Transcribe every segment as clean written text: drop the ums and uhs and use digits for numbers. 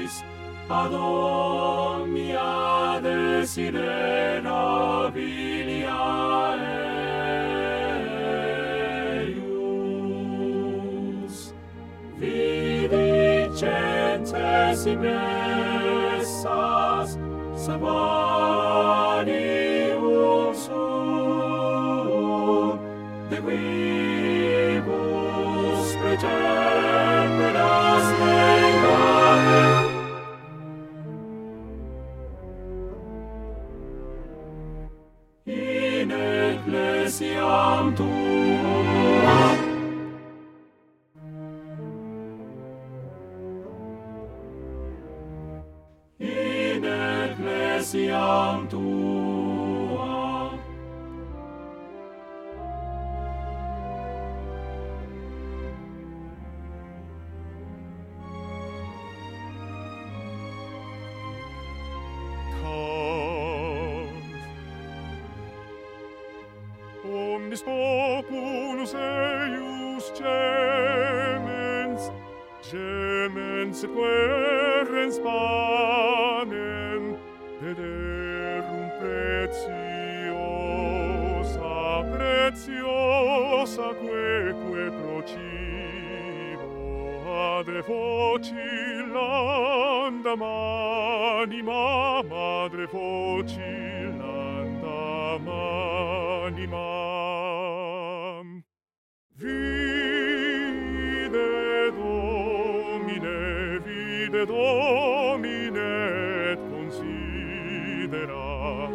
ad omnia desiderabilia eius. Vidicentes impressas sabanium sum, de quibus pretemperas negare. In ecclesiam tuam in ecclesiam tuam omnis populus eius gemens, gemens et querens panem, dederum preciosa, preciosa queque procibo adre vocillandam animam, adre vocillandam animam. Vide Domine, et considera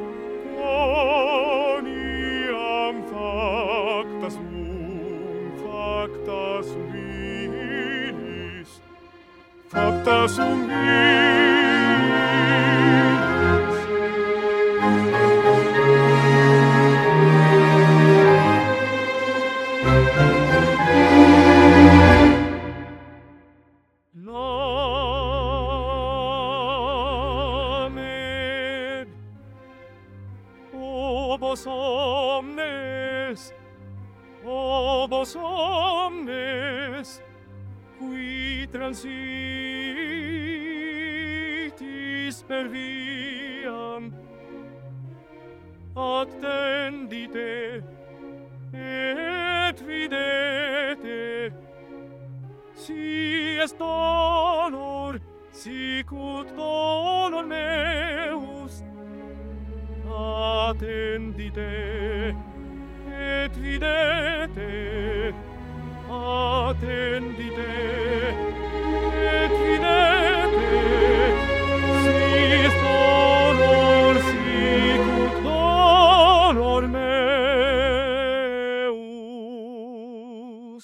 quoniam facta sum vilis, facta sum vilis. Lamed obos omnes, qui transitis per viam, attendite et videte, si est dolor, sicut dolor meus, attendite et videte, attendite et videte, si est dolor, sicut dolor meus.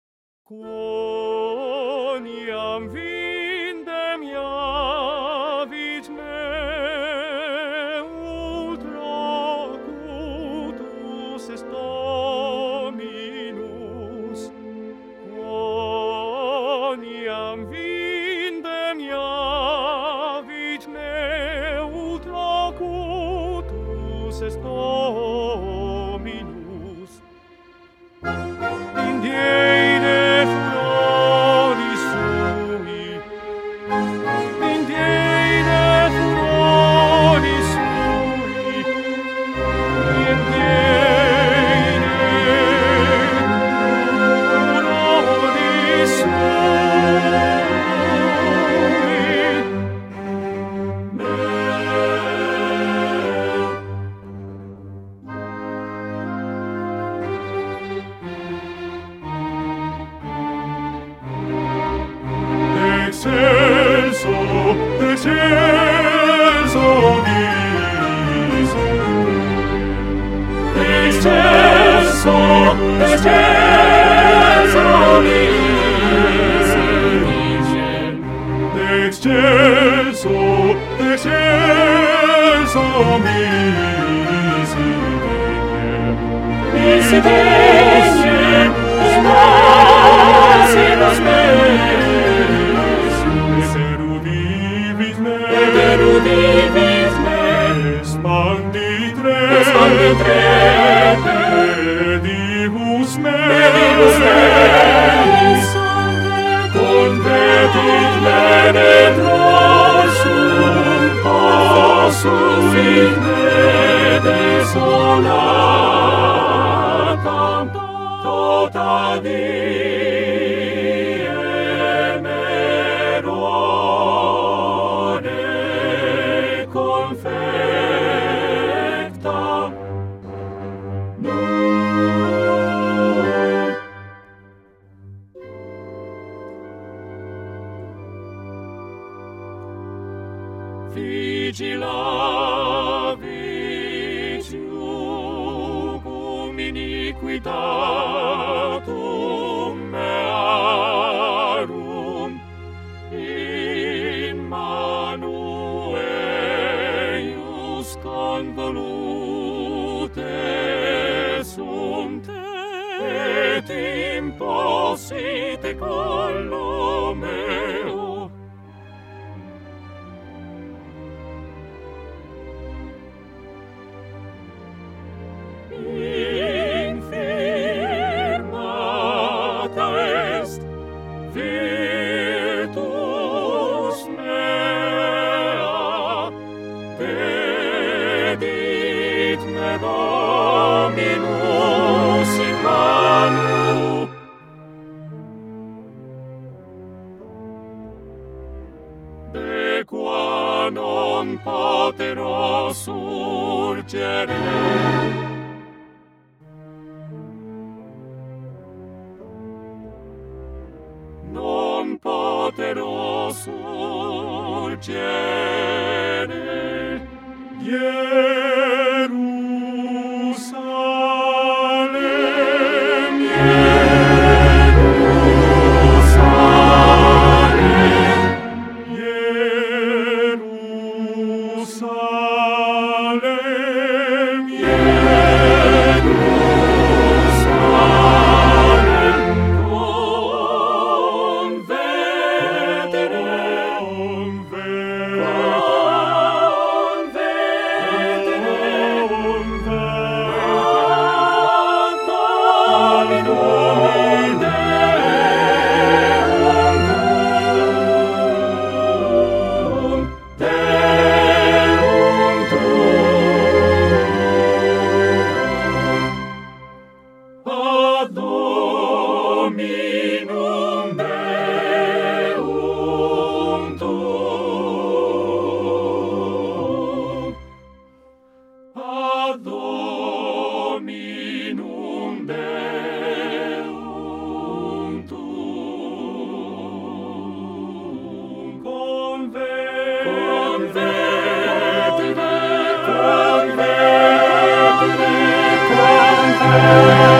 Quoniam vindem iavit me, ultrocutus est Dominus. Quoniam vindem iavit me, ultrocutus est Dominus. Indiene furoris sui, indiene furoris sui, indiene furoris Excelso, excelso miserere. Excelso, excelso miserere. Excelso, excelso miserere. Miserere, nos meus. Erudivis me, expandit rete, Divus me, convertit me, desolatam, tota diem errore confecta. Vigilavit iucum iniquitatum mearum in manu eius convolute sunt et imposite collo meo. Infirmata est virtus mea, dedit me Dominus in manu. De qua non potero surgere, non potero surgere. Jerusalem, Jerusalem, Jerusalem, Jerusalem, ad Dominum Deum tuum, ad Dominum Deum tuum, convertere, convertere, convertere.